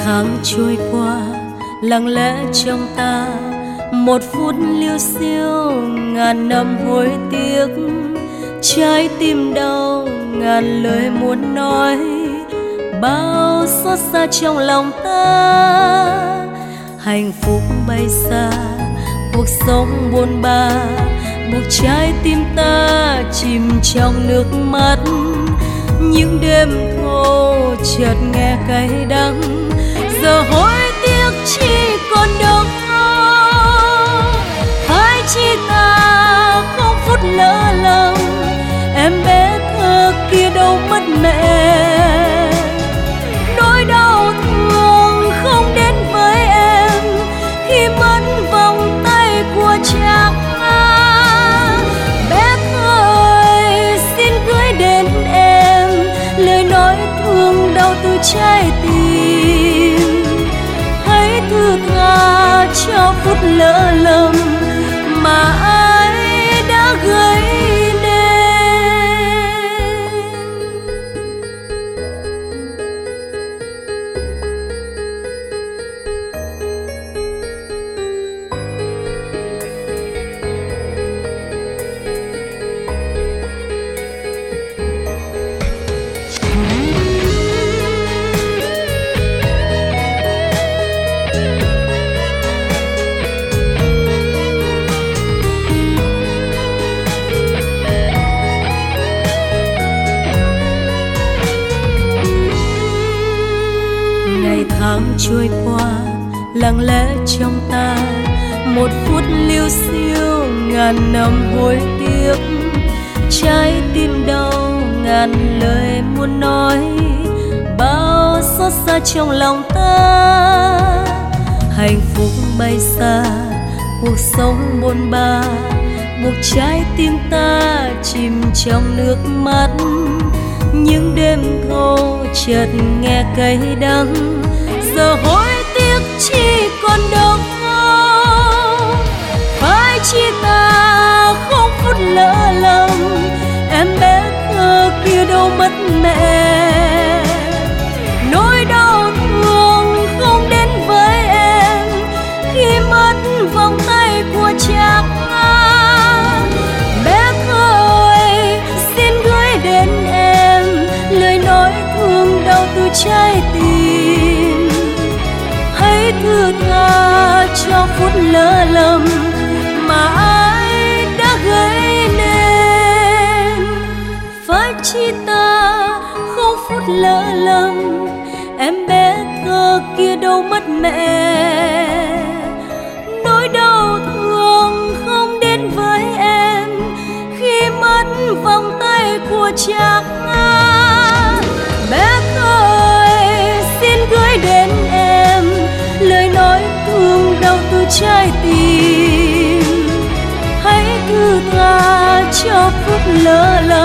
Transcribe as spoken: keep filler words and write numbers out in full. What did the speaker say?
tháng trôi qua lặng lẽ trong ta, một phút liêu xiêu ngàn năm hối tiếc. Trái tim đau ngàn lời muốn nói, bao xót xa trong lòng ta. Hạnh phúc bay xa, cuộc sống buồn bã, buộc trái tim ta chìm trong nước mắt. Những đêm thô chợt nghe cay đắng, giờ hối tiếc chỉ còn đâu. Phải chi ta không phút lỡ lòng, em bé thơ kia đâu mất mẹ. Nỗi đau thương không đến với em khi mất vòng tay của cha. Bé thơ ơi, xin gửi đến em lời nói thương đau từ trái tim. Hãy thứ tha cho phút lỡ lầm mà ai đã gây nên. Tháng trôi qua lặng lẽ trong ta, một phút liêu xiêu ngàn năm hối tiếc. Trái tim đau ngàn lời muốn nói, bao xót xa trong lòng ta. Hạnh phúc bay xa, cuộc sống bôn ba, buộc trái tim ta chìm trong nước mắt. Những đêm thô chợt nghe cay đắng, giờ hối tiếc chỉ còn đâu. Phải chi ta không phút lỡ lầm, em bé thơ kia đâu mất mẹ. Nỗi đau thương không đến với em khi mất vòng tay của cha. Bé thơ ơi, xin gửi đến em lời nói thương đau từ trái tim. Hãy thứ tha cho phút lỡ lầm mà ai đã gây nên. Phải chi ta không phút lỡ lầm, em bé thơ kia đâu mất mẹ. Nỗi đau thương không đến với em khi mất vòng tay của cha. Bé thơ ơi, xin gửi đến em lời nói thương đau từ trái tim. Hãy thứ tha cho phút lỡ lầm